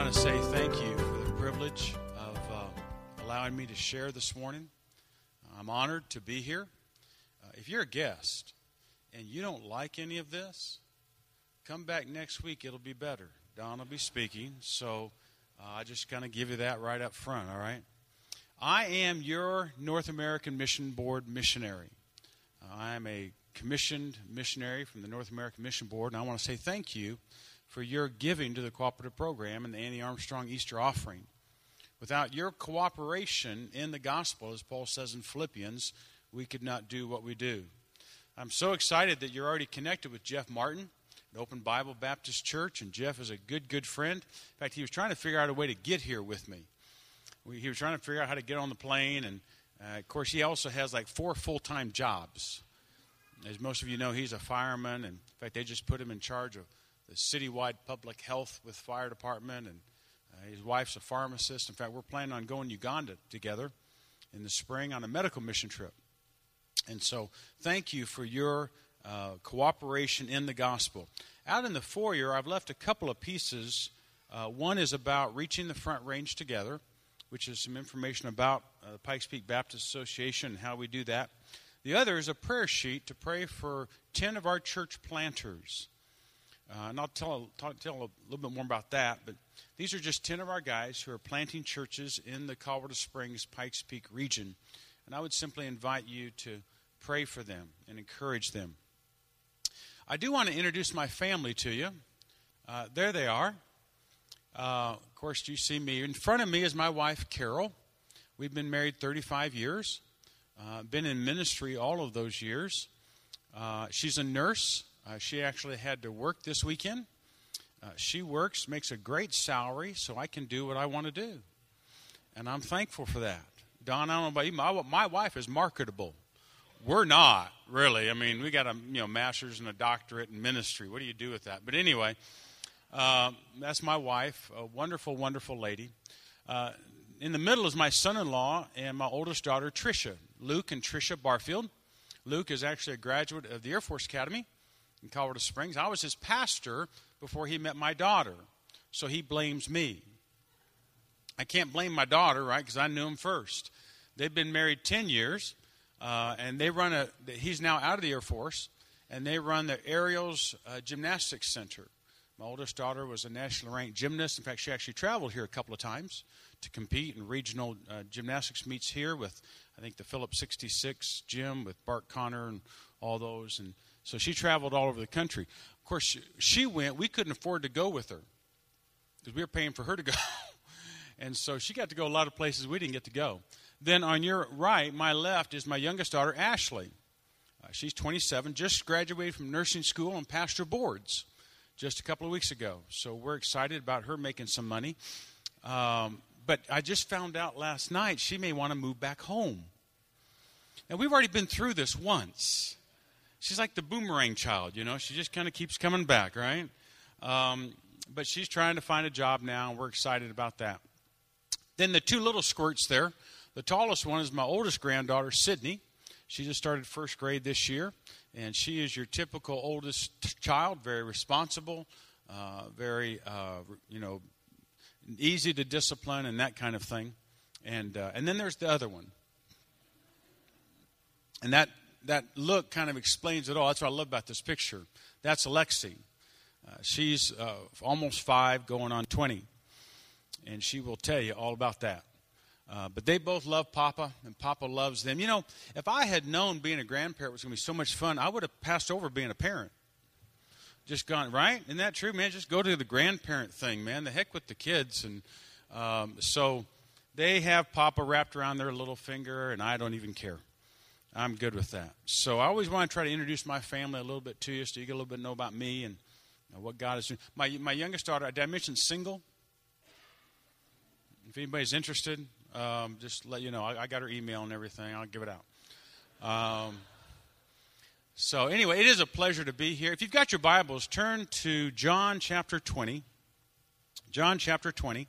want to say thank you for the privilege of allowing me to share this morning. I'm honored to be here. If you're a guest and you don't like any of this, come back next week. It'll be better. Don will be speaking, so I just kind of give you that right up front, all right? I am your North American Mission Board missionary. I am a commissioned missionary from the North American Mission Board, and I want to say thank you for your giving to the cooperative program and the Annie Armstrong Easter offering. Without your cooperation in the gospel, as Paul says in Philippians, we could not do what we do. I'm so excited that you're already connected with Jeff Martin at Open Bible Baptist Church, and Jeff is a good friend. In fact, he was trying to figure out a way to get here with me. He was trying to figure out how to get on the plane, and of course, he also has like 4 full-time jobs. As most of you know, he's a fireman, and in fact, they just put him in charge of the citywide public health with fire department, and his wife's a pharmacist. In fact, we're planning on going to Uganda together in the spring on a medical mission trip. And so thank you for your cooperation in the gospel. Out in the foyer, I've left a couple of pieces. One is about reaching the Front Range together, which is some information about the Pikes Peak Baptist Association and how we do that. The other is a prayer sheet to pray for 10 of our church planters. And I'll tell a little bit more about that, but these are just 10 of our guys who are planting churches in the Colorado Springs, Pikes Peak region. And I would simply invite you to pray for them and encourage them. I do want to introduce my family to you. There they are. Of course, you see me. In front of me is my wife, Carol. We've been married 35 years. Been in ministry all of those years. She's a nurse. She actually had to work this weekend. She works, makes a great salary, so I can do what I want to do. And I'm thankful for that. Don, I don't know about you, my wife is marketable. We're not, really. I mean, we got a master's and a doctorate in ministry. What do you do with that? But anyway, that's my wife, a wonderful, wonderful lady. In the middle is my son-in-law and my oldest daughter, Tricia, Luke and Tricia Barfield. Luke is actually a graduate of the Air Force Academy in Colorado Springs. I was his pastor before he met my daughter, so he blames me. I can't blame my daughter, right, because I knew him first. They've been married 10 years, and they run he's now out of the Air Force, and they run the Aerials Gymnastics Center. My oldest daughter was a nationally ranked gymnast. In fact, she actually traveled here a couple of times to compete in regional gymnastics meets here with, I think, the Phillips 66 gym with Bart Connor and all those. And so she traveled all over the country. Of course, she went. We couldn't afford to go with her because we were paying for her to go. And so she got to go a lot of places we didn't get to go. Then on your right, my left, is my youngest daughter, Ashley. She's 27, just graduated from nursing school and passed her boards just a couple of weeks ago. So we're excited about her making some money. But I just found out last night she may want to move back home. And we've already been through this once. She's like the boomerang child, She just kind of keeps coming back, right? But she's trying to find a job now, and we're excited about that. Then the 2 little squirts there. The tallest one is my oldest granddaughter, Sydney. She just started first grade this year, and she is your typical oldest child, very responsible, very, easy to discipline and that kind of thing. And then there's the other one. And that look kind of explains it all. That's what I love about this picture. That's Alexi. She's almost 5, going on 20. And she will tell you all about that. But they both love Papa, and Papa loves them. If I had known being a grandparent was going to be so much fun, I would have passed over being a parent. Just gone, right? Isn't that true, man? Just go to the grandparent thing, man. The heck with the kids. And so they have Papa wrapped around their little finger, and I don't even care. I'm good with that. So I always want to try to introduce my family a little bit to you so you get a little bit know about me and what God is doing. My youngest daughter, did I mention single? If anybody's interested, just let you know. I got her email and everything. I'll give it out. So anyway, it is a pleasure to be here. If you've got your Bibles, turn to John chapter 20. John chapter 20.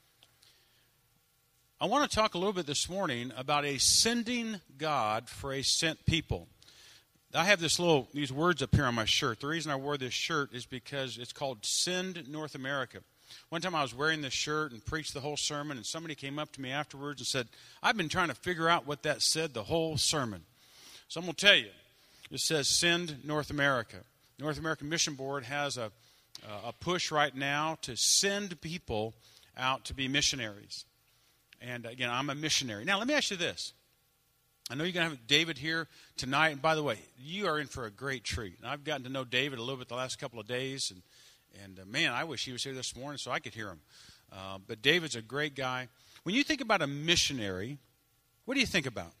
I want to talk a little bit this morning about a sending God for a sent people. I have these words up here on my shirt. The reason I wore this shirt is because it's called Send North America. One time I was wearing this shirt and preached the whole sermon, and somebody came up to me afterwards and said, I've been trying to figure out what that said the whole sermon. So I'm going to tell you. It says, Send North America. North American Mission Board has a push right now to send people out to be missionaries. And again, I'm a missionary. Now, let me ask you this. I know you're going to have David here tonight. And by the way, you are in for a great treat. And I've gotten to know David a little bit the last couple of days. And man, I wish he was here this morning so I could hear him. But David's a great guy. When you think about a missionary, what do you think about?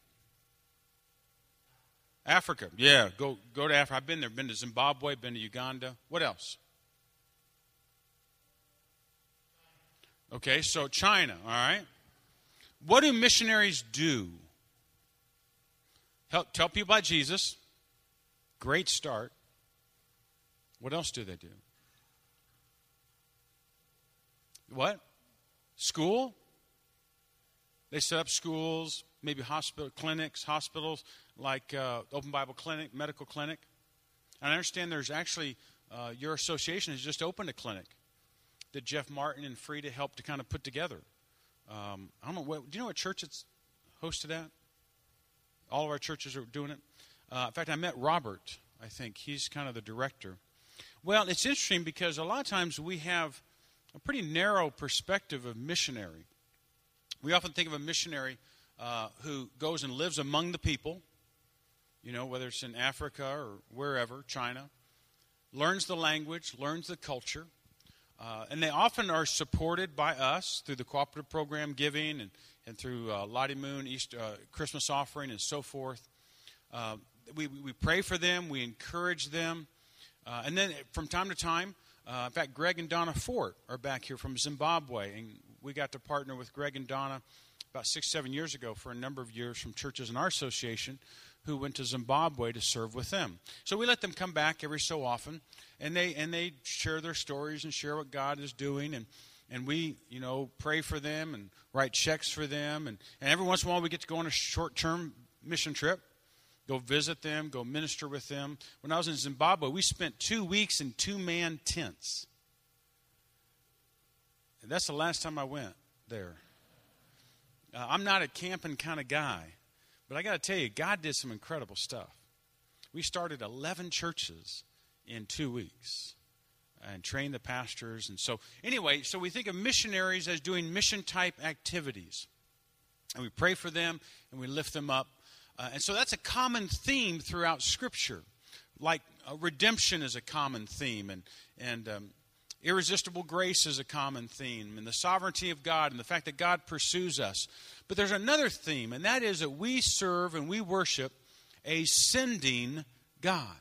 Africa. Yeah, go to Africa. I've been there. Been to Zimbabwe, been to Uganda. What else? Okay, so China, all right. What do missionaries do? Tell people about Jesus. Great start. What else do they do? What? School? They set up schools, maybe hospitals, like Open Bible Clinic, medical clinic. And I understand there's actually, your association has just opened a clinic that Jeff Martin and Frida helped to kind of put together. I don't know, do you know what church it's hosted at? All of our churches are doing it. In fact, I met Robert, I think. He's kind of the director. Well, it's interesting because a lot of times we have a pretty narrow perspective of missionary. We often think of a missionary who goes and lives among the people, you know, whether it's in Africa or wherever, China, learns the language, learns the culture, and they often are supported by us through the cooperative program giving and through Lottie Moon, Christmas offering, and so forth. We pray for them. We encourage them. And then from time to time, in fact, Greg and Donna Fort are back here from Zimbabwe, and we got to partner with Greg and Donna about 6-7 years ago for a number of years from churches in our association who went to Zimbabwe to serve with them. So we let them come back every so often, and they share their stories and share what God is doing, and we, you know, pray for them and write checks for them, and every once in a while we get to go on a short-term mission trip, go visit them, go minister with them. When I was in Zimbabwe, we spent 2 weeks in 2-man tents. And that's the last time I went there. I'm not a camping kind of guy, but I got to tell you, God did some incredible stuff. We started 11 churches in 2 weeks and trained the pastors. And so anyway, so we think of missionaries as doing mission-type activities. And we pray for them and we lift them up. And so that's a common theme throughout Scripture. Like redemption is a common theme, and irresistible grace is a common theme, and the sovereignty of God, and the fact that God pursues us. But there's another theme, and that is that we serve and we worship a sending God.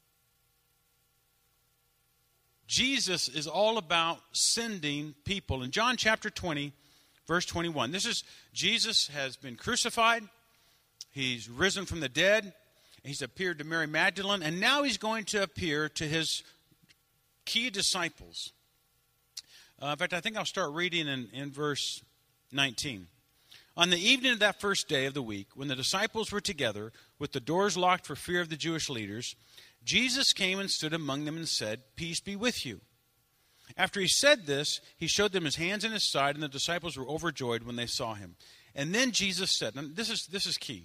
Jesus is all about sending people. In John chapter 20, verse 21, this is Jesus has been crucified. He's risen from the dead. He's appeared to Mary Magdalene. And now he's going to appear to his key disciples. In fact, I think I'll start reading in verse 19. On the evening of that first day of the week, when the disciples were together, with the doors locked for fear of the Jewish leaders, Jesus came and stood among them and said, "Peace be with you." After he said this, he showed them his hands and his side, and the disciples were overjoyed when they saw him. And then Jesus said, and this is key,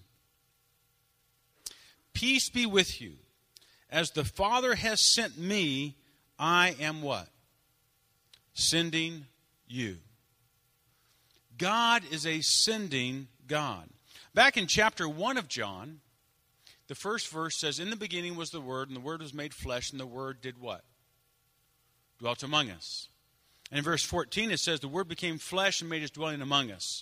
"Peace be with you. As the Father has sent me, I am" what? Sending you. God is a sending God. Back in chapter 1 of John, the first verse says, "In the beginning was the Word, and the Word was made flesh, and the Word did what? Dwelt among us." And in verse 14 it says, "The Word became flesh and made his dwelling among us."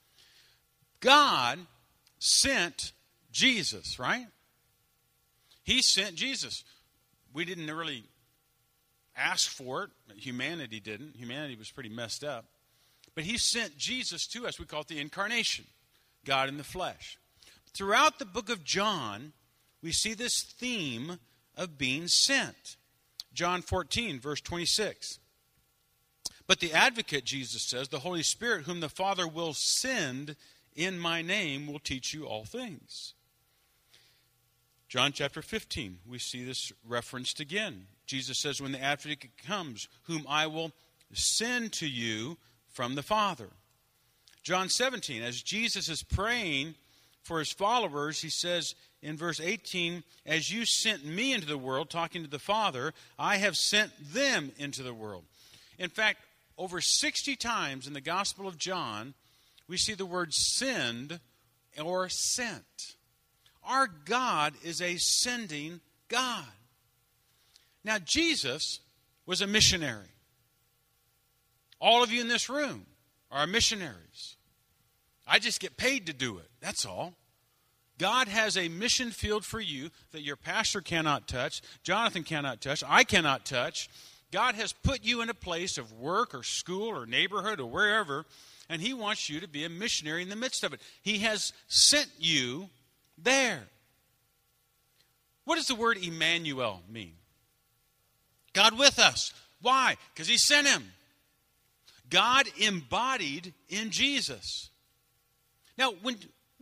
God sent Jesus, right? He sent Jesus. We didn't really ask for it. Humanity didn't. Humanity was pretty messed up. But he sent Jesus to us. We call it the incarnation, God in the flesh. Throughout the book of John, we see this theme of being sent. John 14, verse 26. "But the advocate," Jesus says, "the Holy Spirit, whom the Father will send in my name, will teach you all things." John chapter 15, we see this referenced again. Jesus says, "When the advocate comes, whom I will send to you from the Father. John 17, as Jesus is praying for his followers, he says in verse 18, as you sent me into the world, talking to the Father, I have sent them into the world. In fact, over 60 times in the Gospel of John, we see the word send or sent. Our God is a sending God. Now, Jesus was a missionary. All of you in this room are missionaries. I just get paid to do it. That's all. God has a mission field for you that your pastor cannot touch, Jonathan cannot touch, I cannot touch. God has put you in a place of work or school or neighborhood or wherever, and he wants you to be a missionary in the midst of it. He has sent you there. What does the word Emmanuel mean? God with us. Why? Because he sent him. God embodied in Jesus. Now, when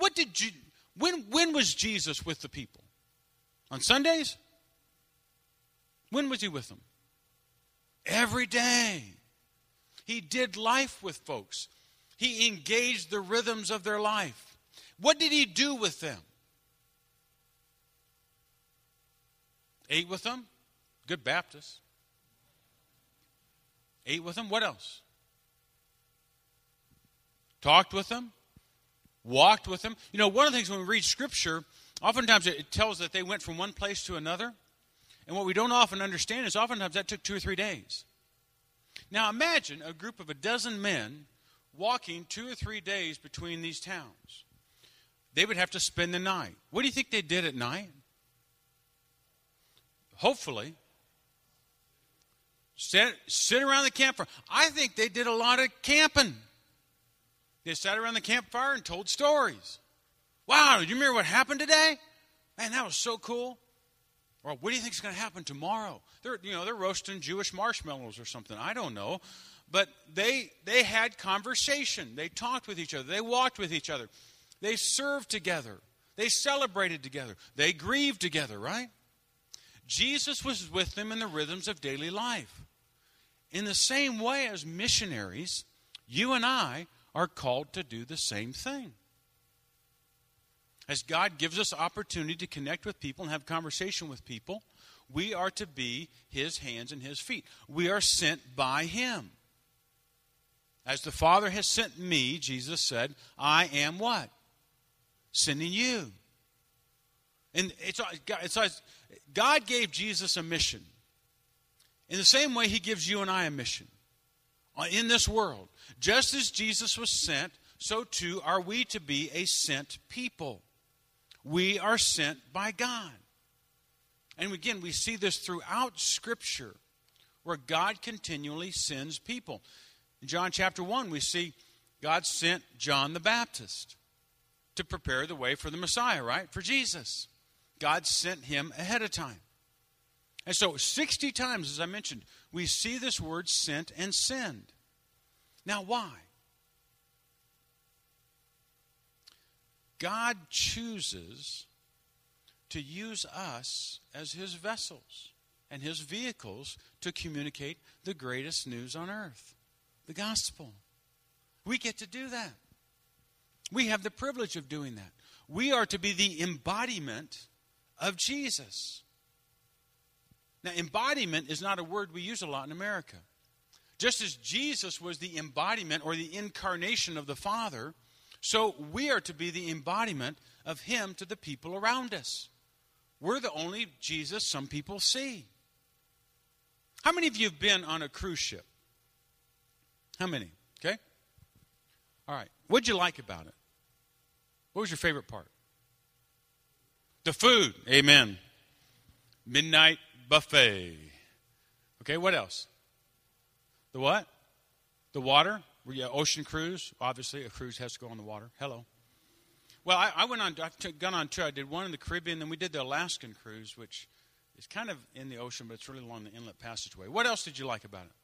was Jesus with the people? On Sundays? When was he with them? Every day. He did life with folks. He engaged the rhythms of their life. What did he do with them? Ate with them. Good Baptist. Ate with them. What else? Talked with them. Walked with them. You know, one of the things when we read Scripture, oftentimes it tells that they went from one place to another. And what we don't often understand is oftentimes that took 2 or 3 days. Now imagine a group of a dozen men walking 2 or 3 days between these towns. They would have to spend the night. What do you think they did at night? Hopefully, sit around the campfire. I think they did a lot of camping. They sat around the campfire and told stories. Wow, do you remember what happened today? Man, that was so cool. Or what do you think is going to happen tomorrow? They're roasting Jewish marshmallows or something. I don't know. But they had conversation. They talked with each other. They walked with each other. They served together. They celebrated together. They grieved together, right? Jesus was with them in the rhythms of daily life. In the same way as missionaries, you and I are called to do the same thing. As God gives us opportunity to connect with people and have conversation with people, we are to be his hands and his feet. We are sent by him. As the Father has sent me, Jesus said, I am what? Sending you. And God gave Jesus a mission. In the same way, he gives you and I a mission in this world. Just as Jesus was sent, so too are we to be a sent people. We are sent by God. And again, we see this throughout Scripture, where God continually sends people. In John chapter 1, we see God sent John the Baptist to prepare the way for the Messiah, right? For Jesus. God sent him ahead of time. And so 60 times, as I mentioned, we see this word sent and send. Now, why? God chooses to use us as his vessels and his vehicles to communicate the greatest news on earth, the gospel. We get to do that. We have the privilege of doing that. We are to be the embodiment of Jesus. Now, embodiment is not a word we use a lot in America. Just as Jesus was the embodiment or the incarnation of the Father, so we are to be the embodiment of him to the people around us. We're the only Jesus some people see. How many of you have been on a cruise ship? How many? Okay. All right. What'd you like about it? What was your favorite part? The food. Amen. Midnight buffet. Okay, what else? The what? The water. Yeah, ocean cruise. Obviously, a cruise has to go on the water. Hello. Well, I've gone on two. I did one in the Caribbean, then we did the Alaskan cruise, which is kind of in the ocean, but it's really along the inlet passageway. What else did you like about it?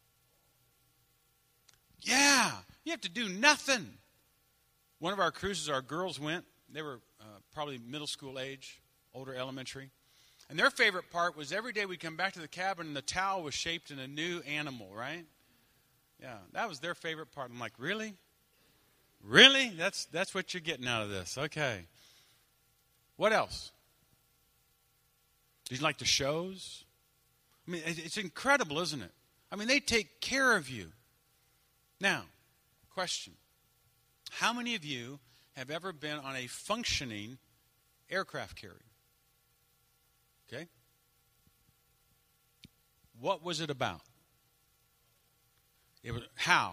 Yeah, you have to do nothing. One of our cruises, our girls went. They were probably middle school age, older elementary. And their favorite part was every day we'd come back to the cabin and the towel was shaped in a new animal, right? Yeah, that was their favorite part. I'm like, really? Really? That's what you're getting out of this. Okay. What else? Did you like the shows? I mean, it's incredible, isn't it? I mean, they take care of you. Now, question. How many of you have ever been on a functioning aircraft carrier? Okay. What was it about? It was how?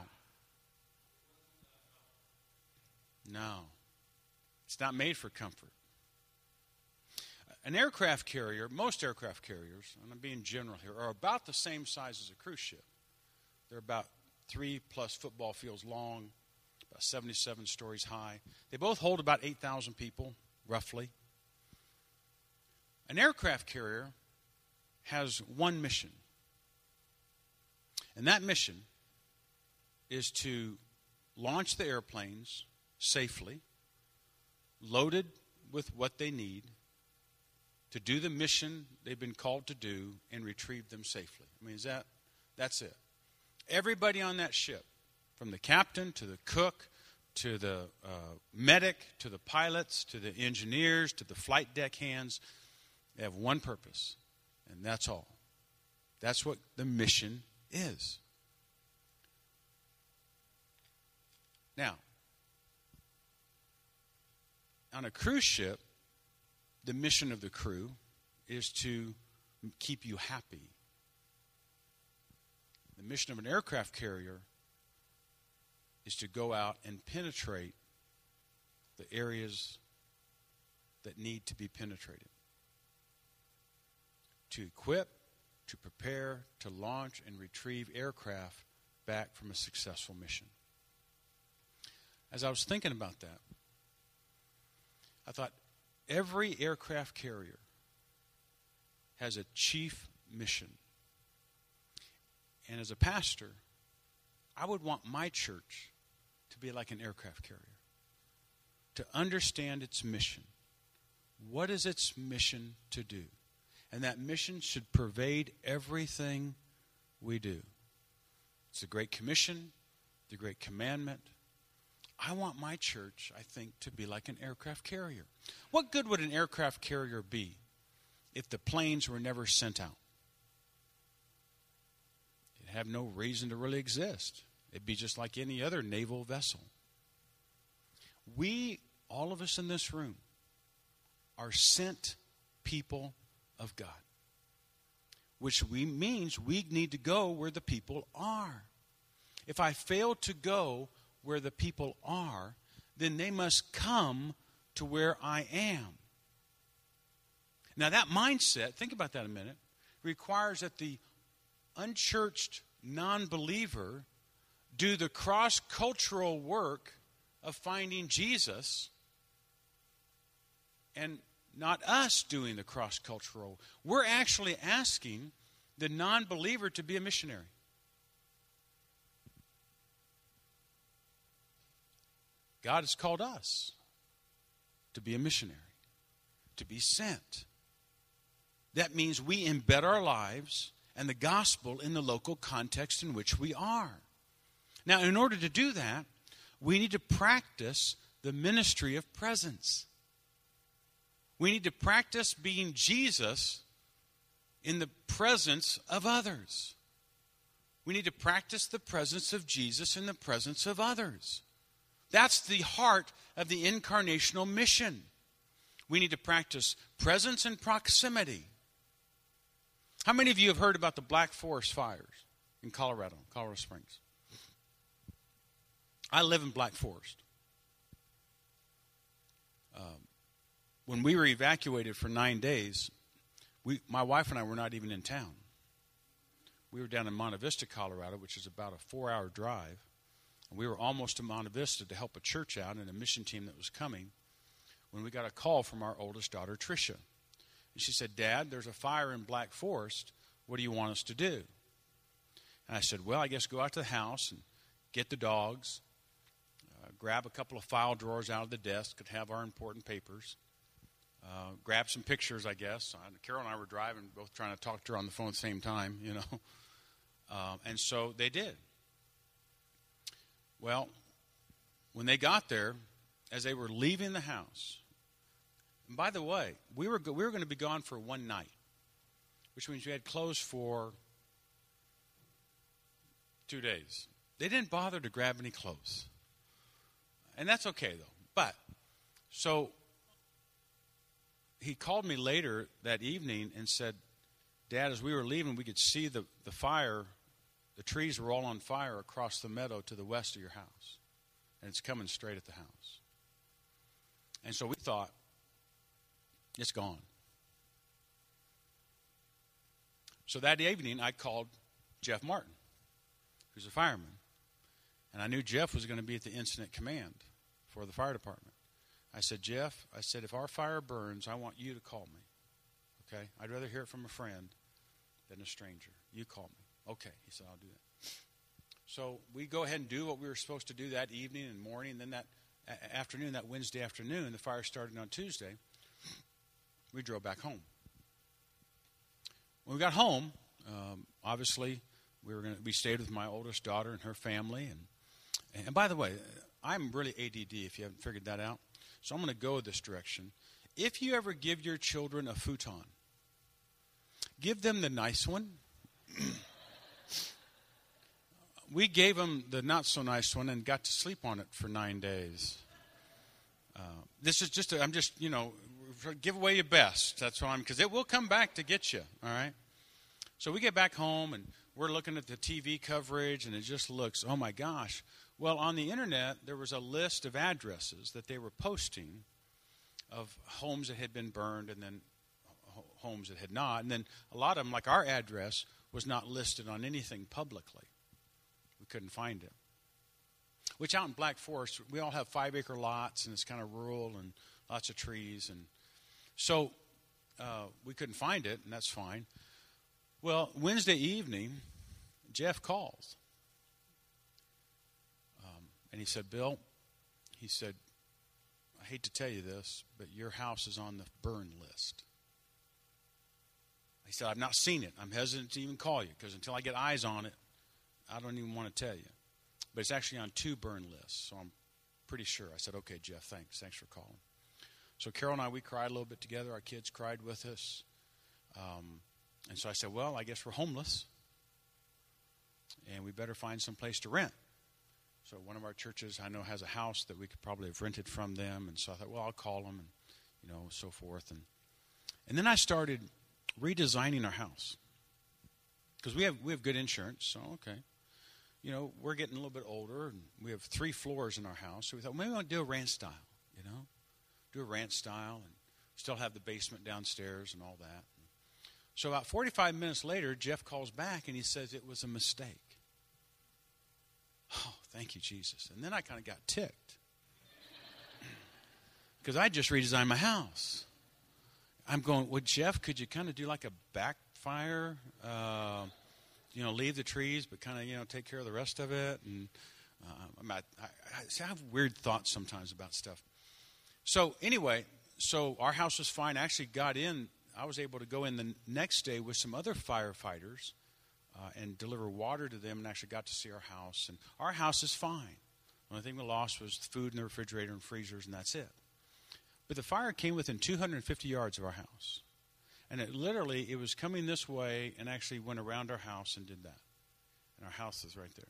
No. It's not made for comfort. An aircraft carrier, most aircraft carriers, and I'm being general here, are about the same size as a cruise ship. They're about 3+ football fields long, about 77 stories high. They both hold about 8,000 people, roughly. An aircraft carrier has one mission. And that mission is to launch the airplanes safely, loaded with what they need, to do the mission they've been called to do and retrieve them safely. I mean, that's it. Everybody on that ship, from the captain to the cook to the medic to the pilots to the engineers to the flight deck hands, they have one purpose, and that's all. That's what the mission is. Now, on a cruise ship, the mission of the crew is to keep you happy. The mission of an aircraft carrier is to go out and penetrate the areas that need to be penetrated. To equip, to prepare, to launch and retrieve aircraft back from a successful mission. As I was thinking about that, I thought, every aircraft carrier has a chief mission. And as a pastor, I would want my church to be like an aircraft carrier, to understand its mission. What is its mission to do? And that mission should pervade everything we do. It's the Great Commission, the Great Commandment. I want my church, I think, to be like an aircraft carrier. What good would an aircraft carrier be if the planes were never sent out? It'd have no reason to really exist. It'd be just like any other naval vessel. We, all of us in this room, are sent people of God, which means we need to go where the people are. If I fail to go where the people are, then they must come to where I am. Now that mindset, think about that a minute, requires that the unchurched non-believer do the cross-cultural work of finding Jesus, and not us doing the cross-cultural. We're actually asking the non-believer to be a missionary. God has called us to be a missionary, to be sent. That means we embed our lives and the gospel in the local context in which we are. Now, in order to do that, we need to practice the ministry of presence. We need to practice being Jesus in the presence of others. We need to practice the presence of Jesus in the presence of others. That's the heart of the incarnational mission. We need to practice presence and proximity. How many of you have heard about the Black Forest fires in Colorado Springs? I live in Black Forest. When we were evacuated for 9 days, my wife and I were not even in town. We were down in Monte Vista, Colorado, which is about a 4-hour drive. And we were almost to Monte Vista to help a church out and a mission team that was coming when we got a call from our oldest daughter, Tricia. And she said, "Dad, there's a fire in Black Forest. What do you want us to do?" And I said, "Well, I guess go out to the house and get the dogs, grab a couple of file drawers out of the desk that have our important papers, grab some pictures, I guess." Carol and I were driving, both trying to talk to her on the phone at the same time, you know. And so they did. Well, when they got there, as they were leaving the house, and by the way, we were going to be gone for one night, which means we had clothes for 2 days. They didn't bother to grab any clothes. And that's okay, though. But, so, he called me later that evening and said, Dad, as we were leaving, we could see the fire. The trees were all on fire across the meadow to the west of your house. And it's coming straight at the house. And so we thought, it's gone. So that evening, I called Jeff Martin, who's a fireman. And I knew Jeff was going to be at the incident command for the fire department. I said, Jeff, if our fire burns, I want you to call me. Okay? I'd rather hear it from a friend than a stranger. You call me. Okay. He said, I'll do that. So we go ahead and do what we were supposed to do that evening and morning. Then that afternoon, that Wednesday afternoon, the fire started on Tuesday. We drove back home. When we got home, obviously, we stayed with my oldest daughter and her family. And by the way, I'm really ADD, if you haven't figured that out. So I'm going to go this direction. If you ever give your children a futon, give them the nice one. We gave them the not-so-nice one and got to sleep on it for 9 days. This is just, give away your best. That's what because it will come back to get you, all right? So we get back home, and we're looking at the TV coverage, and it just looks, oh, my gosh. Well, on the Internet, there was a list of addresses that they were posting of homes that had been burned and then homes that had not. And then a lot of them, like our address, was not listed on anything publicly. We couldn't find it. Which out in Black Forest, we all have 5-acre lots, and it's kind of rural and lots of trees. And so we couldn't find it, and that's fine. Well, Wednesday evening, Jeff calls. And he said, Bill, he said, I hate to tell you this, but your house is on the burn list. He said, I've not seen it. I'm hesitant to even call you because until I get eyes on it, I don't even want to tell you. But it's actually on 2 burn lists, so I'm pretty sure. I said, okay, Jeff, thanks. Thanks for calling. So Carol and I, we cried a little bit together. Our kids cried with us. And so I said, well, I guess we're homeless, and we better find some place to rent. So one of our churches I know has a house that we could probably have rented from them. And so I thought, well, I'll call them and, so forth. And then I started redesigning our house because we have good insurance. So, okay. We're getting a little bit older and we have 3 floors in our house. So we thought, maybe we want to do a ranch style, do a ranch style and still have the basement downstairs and all that. So about 45 minutes later, Jeff calls back and he says it was a mistake. Oh, thank you, Jesus. And then I kind of got ticked because I just redesigned my house. I'm going, well, Jeff, could you kind of do like a backfire, leave the trees, but kind of, take care of the rest of it? And I have weird thoughts sometimes about stuff. So anyway, our house was fine. I actually got in. I was able to go in the next day with some other firefighters and deliver water to them and actually got to see our house. And our house is fine. The only thing we lost was food in the refrigerator and freezers, and that's it. But the fire came within 250 yards of our house. And it was coming this way and actually went around our house and did that. And our house is right there.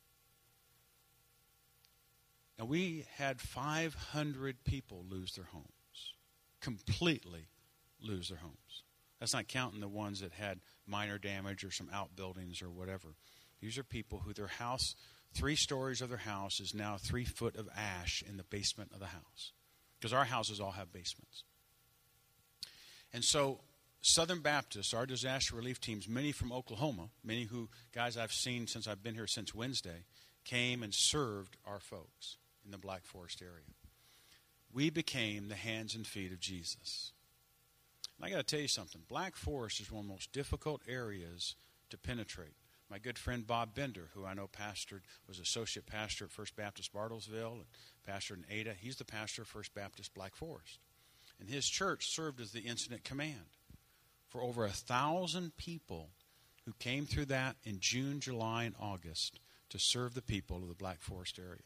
And we had 500 people lose their homes. Completely lose their homes. That's not counting the ones that had minor damage or some outbuildings or whatever. These are people who their house, 3 stories of their house is now 3 foot of ash in the basement of the house. Because our houses all have basements. And so Southern Baptists, our disaster relief teams, many from Oklahoma, many guys I've seen since I've been here since Wednesday, came and served our folks in the Black Forest area. We became the hands and feet of Jesus. And I got to tell you something. Black Forest is one of the most difficult areas to penetrate. My good friend Bob Bender, who I know was associate pastor at First Baptist Bartlesville and pastor in Ada. He's the pastor of First Baptist Black Forest. And his church served as the incident command for over 1,000 people who came through that in June, July, and August to serve the people of the Black Forest area.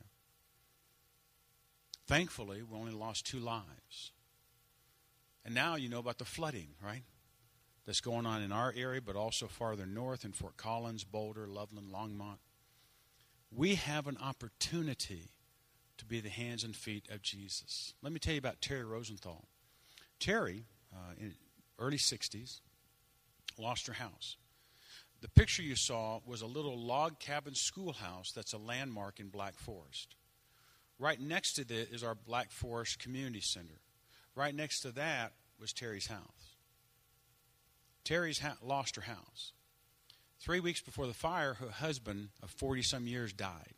Thankfully, we only lost 2 lives. And now you know about the flooding, right? That's going on in our area, but also farther north in Fort Collins, Boulder, Loveland, Longmont. We have an opportunity to be the hands and feet of Jesus. Let me tell you about Terry Rosenthal. Terry, in early 60s, lost her house. The picture you saw was a little log cabin schoolhouse that's a landmark in Black Forest. Right next to it is our Black Forest Community Center. Right next to that was Terry's house. Terry's lost her house. 3 weeks before the fire, her husband of 40-some years died.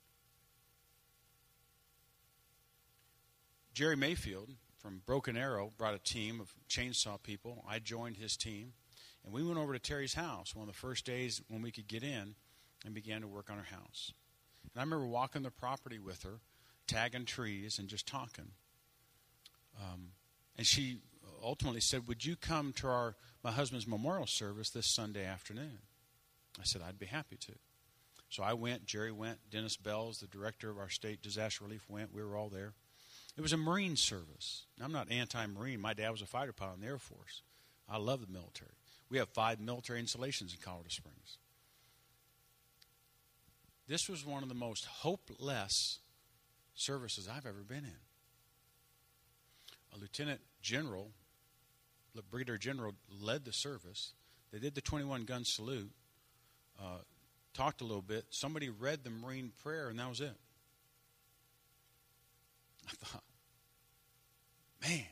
Jerry Mayfield from Broken Arrow brought a team of chainsaw people. I joined his team, and we went over to Terry's house one of the first days when we could get in and began to work on her house. And I remember walking the property with her, tagging trees and just talking. And she ultimately said, would you come to my husband's memorial service this Sunday afternoon? I said, I'd be happy to. So I went, Jerry went, Dennis Bells, the director of our state disaster relief, went. We were all there. It was a Marine service. Now, I'm not anti-Marine. My dad was a fighter pilot in the Air Force. I love the military. We have 5 military installations in Colorado Springs. This was one of the most hopeless services I've ever been in. A lieutenant general, the brigadier general, led the service. They did the 21-gun salute, talked a little bit. Somebody read the Marine prayer, and that was it. I thought, man,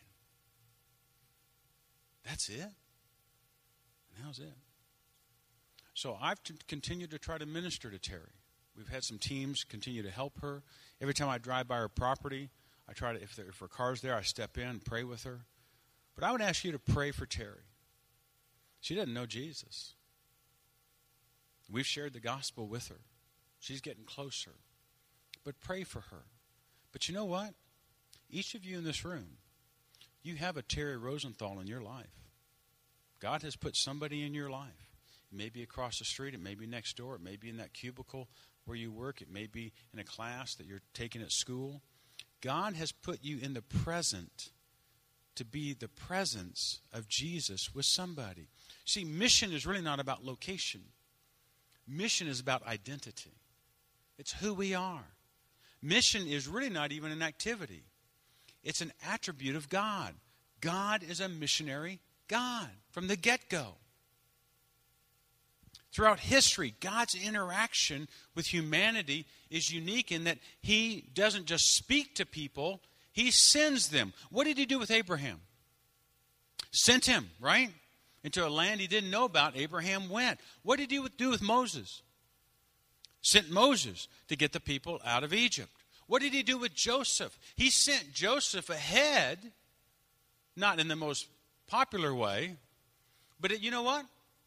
that's it? And that was it. So I've continued to try to minister to Terry. We've had some teams continue to help her. Every time I drive by her property, I try to, if her car's there, I step in and pray with her. But I would ask you to pray for Terry. She doesn't know Jesus. We've shared the gospel with her. She's getting closer. But pray for her. But you know what? Each of you in this room, you have a Terry Rosenthal in your life. God has put somebody in your life. It may be across the street. It may be next door. It may be in that cubicle where you work. It may be in a class that you're taking at school. God has put you in the present to be the presence of Jesus with somebody. See, mission is really not about location. Mission is about identity. It's who we are. Mission is really not even an activity. It's an attribute of God. God is a missionary God from the get-go. Throughout history, God's interaction with humanity is unique in that He doesn't just speak to people, He sends them. What did He do with Abraham? Sent him, right? Into a land he didn't know about. Abraham went. What did He do with Moses? Sent Moses to get the people out of Egypt. What did He do with Joseph? He sent Joseph ahead, not in the most popular way, but you know what?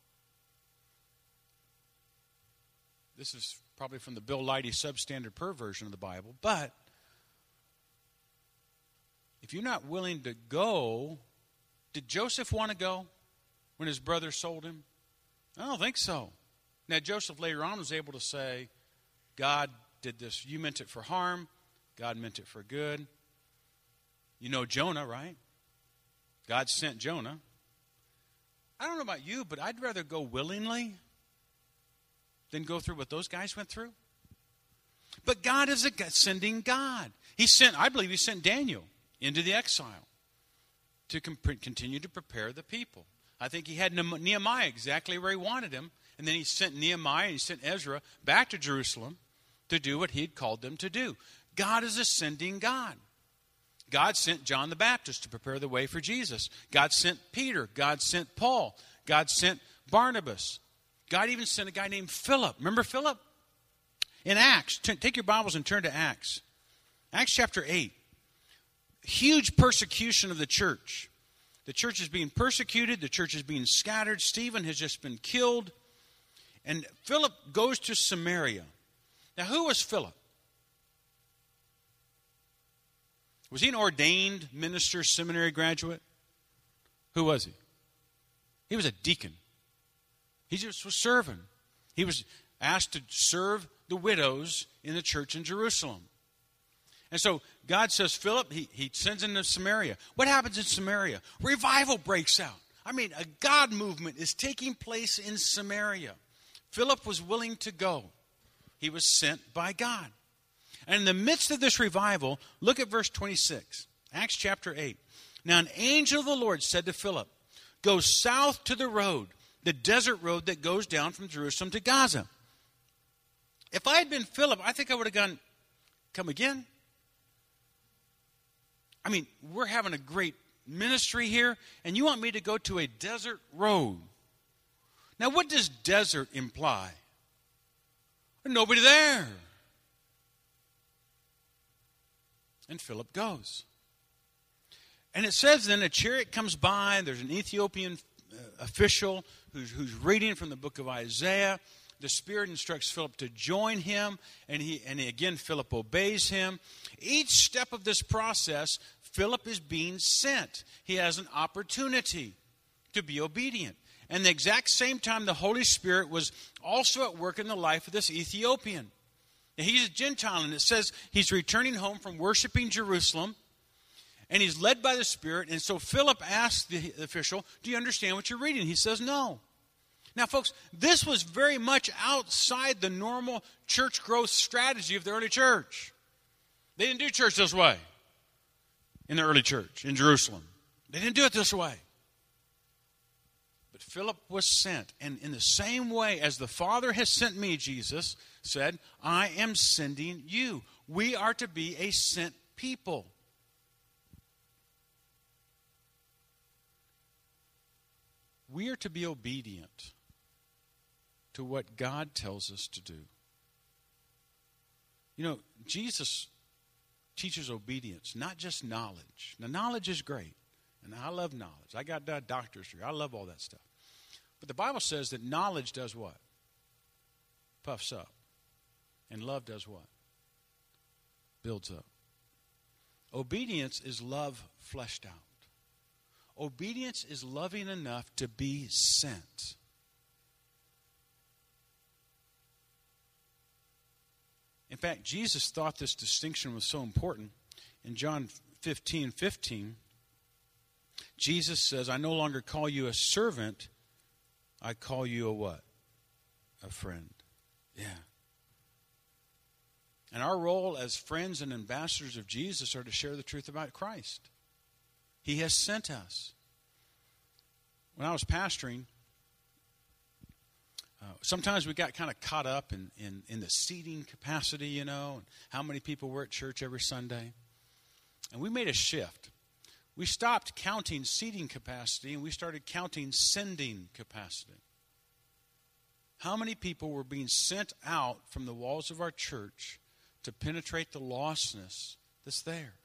This is probably from the Bill Leidy substandard perversion of the Bible, but if you're not willing to go, did Joseph want to go when his brother sold him? I don't think so. Now, Joseph later on was able to say, God did this. You meant it for harm. God meant it for good. You know Jonah, right? God sent Jonah. I don't know about you, but I'd rather go willingly than go through what those guys went through. But God is a sending God. I believe He sent Daniel into the exile to continue to prepare the people. I think He had Nehemiah exactly where He wanted him. And then He sent Nehemiah and He sent Ezra back to Jerusalem to do what He had called them to do. God is a sending God. God sent John the Baptist to prepare the way for Jesus. God sent Peter. God sent Paul. God sent Barnabas. God even sent a guy named Philip. Remember Philip? In Acts, take your Bibles and turn to Acts. Acts chapter 8. Huge persecution of the church. The church is being persecuted. The church is being scattered. Stephen has just been killed. And Philip goes to Samaria. Now, who was Philip? Was he an ordained minister, seminary graduate? Who was he? He was a deacon. He just was serving. He was asked to serve the widows in the church in Jerusalem. And so God says, Philip, he sends him to Samaria. What happens in Samaria? Revival breaks out. I mean, a God movement is taking place in Samaria. Philip was willing to go. He was sent by God. And in the midst of this revival, look at verse 26, Acts chapter 8. Now an angel of the Lord said to Philip, go south to the road, the desert road that goes down from Jerusalem to Gaza. If I had been Philip, I think I would have gone, come again? I mean, we're having a great ministry here, and you want me to go to a desert road. Now, what does desert imply? There's nobody there. And Philip goes. And it says then a chariot comes by, and there's an Ethiopian official who's reading from the book of Isaiah. The Spirit instructs Philip to join him, and again, Philip obeys him. Each step of this process, Philip is being sent. He has an opportunity to be obedient. And the exact same time, the Holy Spirit was also at work in the life of this Ethiopian. Now, he's a Gentile, and it says he's returning home from worshiping Jerusalem, and he's led by the Spirit. And so Philip asks the official, do you understand what you're reading? He says, no. Now, folks, this was very much outside the normal church growth strategy of the early church. They didn't do church this way in the early church in Jerusalem. They didn't do it this way. But Philip was sent. And in the same way as the Father has sent me, Jesus said, I am sending you. We are to be a sent people. We are to be obedient to what God tells us to do. You know, Jesus teaches obedience, not just knowledge. Now, knowledge is great, and I love knowledge. I got a doctor's degree. I love all that stuff. But the Bible says that knowledge does what? Puffs up. And love does what? Builds up. Obedience is love fleshed out. Obedience is loving enough to be sent. In fact, Jesus thought this distinction was so important. In John 15:15, Jesus says, I no longer call you a servant, I call you a what? A friend. Yeah. And our role as friends and ambassadors of Jesus are to share the truth about Christ. He has sent us. When I was pastoring, sometimes we got kind of caught up in the seating capacity, you know, and how many people were at church every Sunday. And we made a shift. We stopped counting seating capacity and we started counting sending capacity. How many people were being sent out from the walls of our church to penetrate the lostness that's there?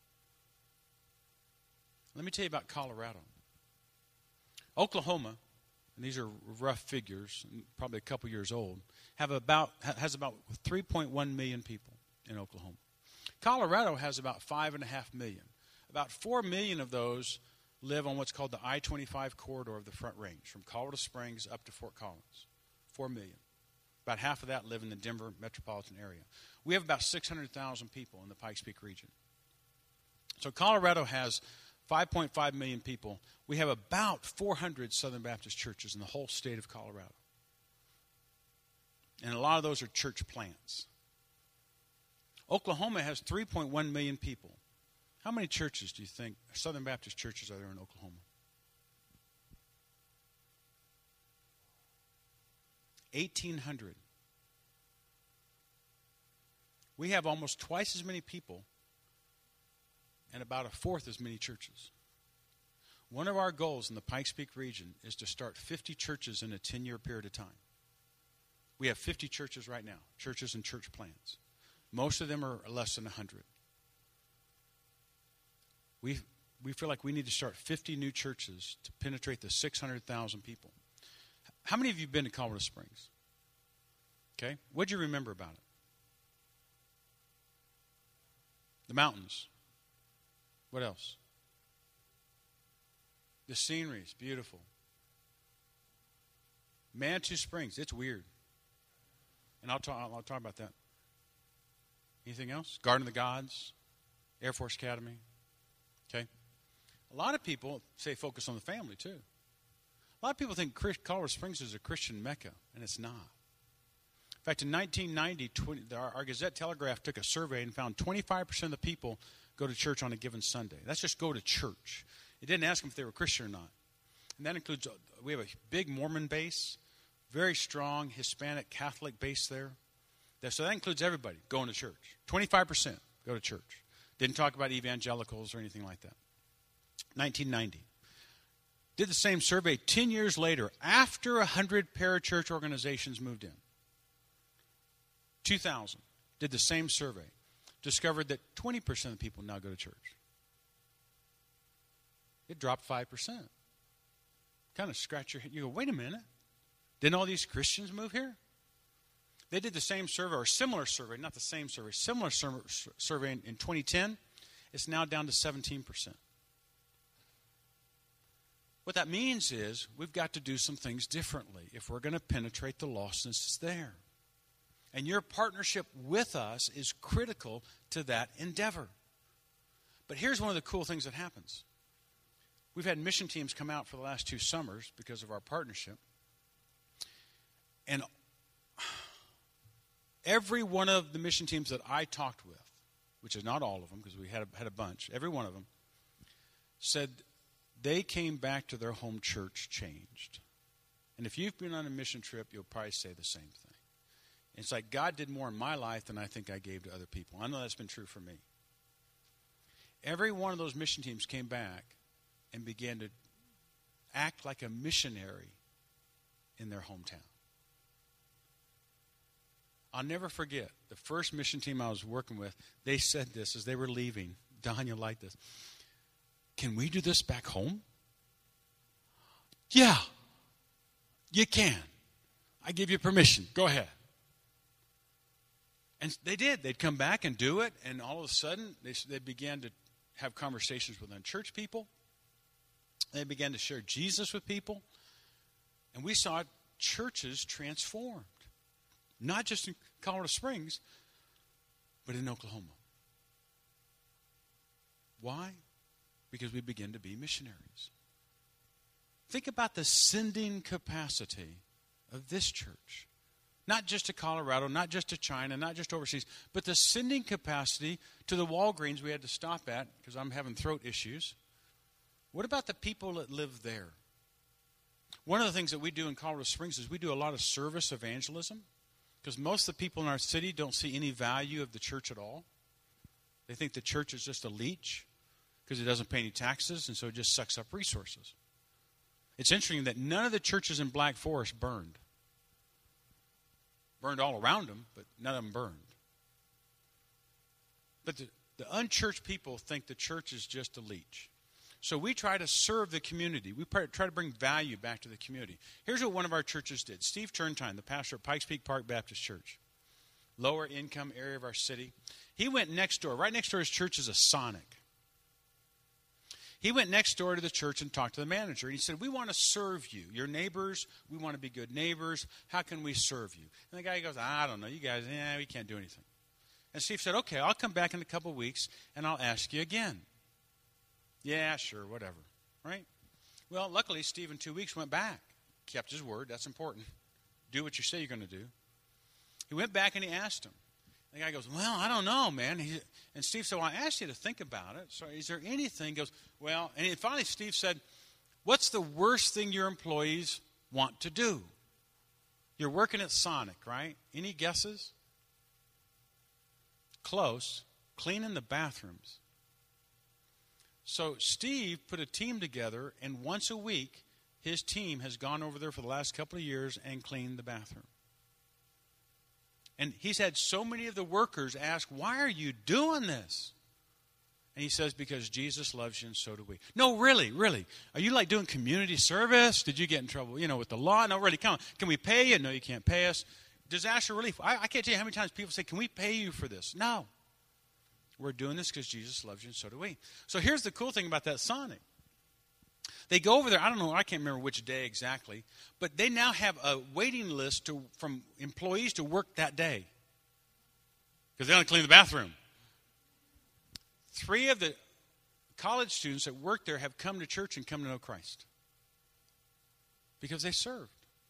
Let me tell you about Colorado. Oklahoma, and these are rough figures, probably a couple years old, has about 3.1 million people in Oklahoma. Colorado has about 5.5 million. About 4 million of those live on what's called the I-25 corridor of the Front Range, from Colorado Springs up to Fort Collins. 4 million. About half of that live in the Denver metropolitan area. We have about 600,000 people in the Pikes Peak region. So Colorado has 5.5 million people. We have about 400 Southern Baptist churches in the whole state of Colorado. And a lot of those are church plants. Oklahoma has 3.1 million people. How many churches do you think, Southern Baptist churches, are there in Oklahoma? 1,800. We have almost twice as many people and about a fourth as many churches. One of our goals in the Pikes Peak region is to start 50 churches in a 10-year period of time. We have 50 churches right now, churches and church plants. Most of them are less than 100. We feel like we need to start 50 new churches to penetrate the 600,000 people. How many of you have been to Colorado Springs? Okay. What do you remember about it? The mountains. What else? The scenery is beautiful. Manitou Springs, it's weird. And I'll talk about that. Anything else? Garden of the Gods, Air Force Academy. Okay. A lot of people say focus on the family too. A lot of people think Colorado Springs is a Christian Mecca, and it's not. In fact, in 1990, our Gazette Telegraph took a survey and found 25% of the people go to church on a given Sunday. That's just go to church. It didn't ask them if they were Christian or not. And that includes, we have a big Mormon base, very strong Hispanic Catholic base there. So that includes everybody going to church. 25% go to church. Didn't talk about evangelicals or anything like that. 1990. Did the same survey 10 years later after 100 parachurch organizations moved in. 2000. Did the same survey. Discovered that 20% of the people now go to church. It dropped 5%. Kind of scratch your head. You go, wait a minute. Didn't all these Christians move here? They did the same survey, or similar survey, not the same survey, similar survey in 2010. It's now down to 17%. What that means is we've got to do some things differently if we're going to penetrate the lostness there. And your partnership with us is critical to that endeavor. But here's one of the cool things that happens. We've had mission teams come out for the last 2 summers because of our partnership. And every one of the mission teams that I talked with, which is not all of them because we had a bunch, every one of them said they came back to their home church changed. And if you've been on a mission trip, you'll probably say the same thing. It's like God did more in my life than I think I gave to other people. I know that's been true for me. Every one of those mission teams came back and began to act like a missionary in their hometown. I'll never forget the first mission team I was working with, they said this as they were leaving. Don, you'll like this. Can we do this back home? Yeah, you can. I give you permission. Go ahead. And they did. They'd come back and do it, and all of a sudden, they began to have conversations with unchurched people. They began to share Jesus with people. And we saw churches transformed. Not just in Colorado Springs, but in Oklahoma. Why? Because we begin to be missionaries. Think about the sending capacity of this church. Not just to Colorado, not just to China, not just overseas, but the sending capacity to the Walgreens we had to stop at because I'm having throat issues. What about the people that live there? One of the things that we do in Colorado Springs is we do a lot of service evangelism because most of the people in our city don't see any value of the church at all. They think the church is just a leech because it doesn't pay any taxes, and so it just sucks up resources. It's interesting that none of the churches in Black Forest burned. Burned all around them, but none of them burned. But the unchurched people think the church is just a leech. So we try to serve the community. We try to bring value back to the community. Here's what one of our churches did. Steve Turntine, the pastor at Pikes Peak Park Baptist Church, lower income area of our city. He went next door. Right next door to his church is a Sonic. He went next door to the church and talked to the manager. And he said, we want to serve you. Your neighbors, we want to be good neighbors. How can we serve you? And the guy goes, I don't know. You guys, we can't do anything. And Steve said, okay, I'll come back in a couple of weeks and I'll ask you again. Yeah, sure, whatever. Right? Well, luckily, Steve in 2 weeks went back. Kept his word. That's important. Do what you say you're going to do. He went back and he asked him. The guy goes, well, I don't know, man. And Steve said, well, I asked you to think about it. So is there anything? He goes, well, and finally Steve said, what's the worst thing your employees want to do? You're working at Sonic, right? Any guesses? Close. Cleaning the bathrooms. So Steve put a team together, and once a week, his team has gone over there for the last couple of years and cleaned the bathroom. And he's had so many of the workers ask, why are you doing this? And he says, because Jesus loves you and so do we. No, really. Are you like doing community service? Did you get in trouble, with the law? No, really, come on. Can we pay you? No, you can't pay us. Disaster relief. I can't tell you how many times people say, can we pay you for this? No. We're doing this because Jesus loves you and so do we. So here's the cool thing about that Sonic. They go over there. I don't know. I can't remember which day exactly. But they now have a waiting list from employees to work that day. Because they don't clean the bathroom. 3 of the college students that work there have come to church and come to know Christ. Because they served.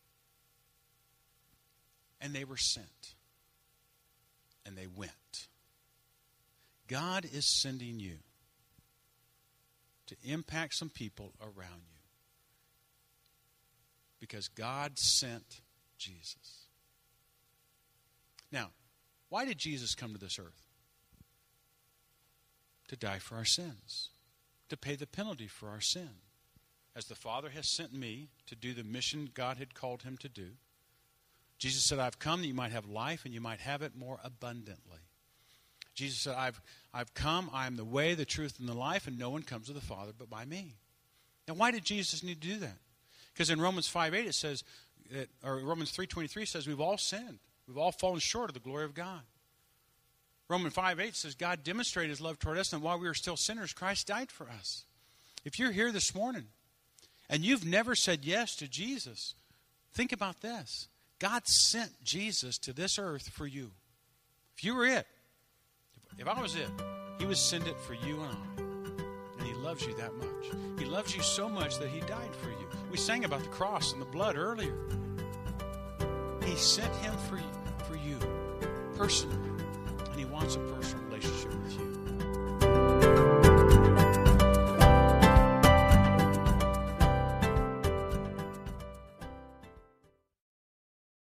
And they were sent. And they went. God is sending you to impact some people around you. Because God sent Jesus. Now, why did Jesus come to this earth? To die for our sins. To pay the penalty for our sin. As the Father has sent me to do the mission God had called him to do. Jesus said, I've come that you might have life and you might have it more abundantly. Jesus said, I've come, I am the way, the truth, and the life, and no one comes to the Father but by me. Now, why did Jesus need to do that? Because in Romans 5:8 it says, or Romans 3:23 says, we've all sinned. We've all fallen short of the glory of God. Romans 5:8 says, God demonstrated his love toward us, and while we were still sinners, Christ died for us. If you're here this morning, and you've never said yes to Jesus, think about this. God sent Jesus to this earth for you. If you were it, if I was it, he would send it for you and I. And he loves you that much. He loves you so much that he died for you. We sang about the cross and the blood earlier. He sent him for you personally. And he wants a personal